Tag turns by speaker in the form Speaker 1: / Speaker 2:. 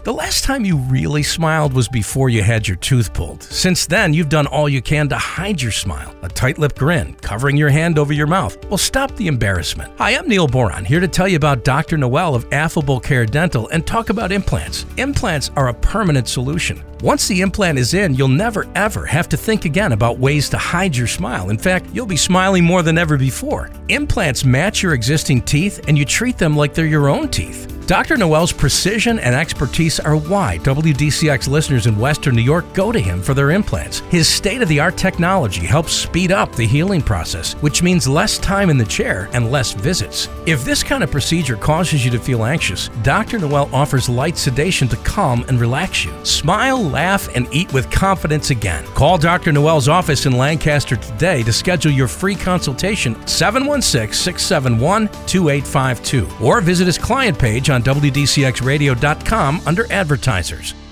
Speaker 1: The last time you really smiled was before you had your tooth pulled. Since then, you've done all you can to hide your smile. A tight-lipped grin, covering your hand over your mouth. Well, stop the embarrassment. Hi, I'm Neil Boron, here to tell you about Dr. Noel of Affable Care Dental and talk about implants. Implants are a permanent solution. Once the implant is in, you'll never ever have to think again about ways to hide your smile. In fact, you'll be smiling more than ever before. Implants match your existing teeth and you treat them like they're your own teeth. Dr. Noel's precision and expertise are why WDCX listeners in Western New York go to him for their implants. His state-of-the-art technology helps speed up the healing process, which means less time in the chair and less visits. If this kind of procedure causes you to feel anxious, Dr. Noel offers light sedation to calm and relax you. Smile, laugh, and eat with confidence again. Call Dr. Noel's office in Lancaster today to schedule your free consultation, 716-671-2852, or visit his client page on WDCXradio.com under advertisers.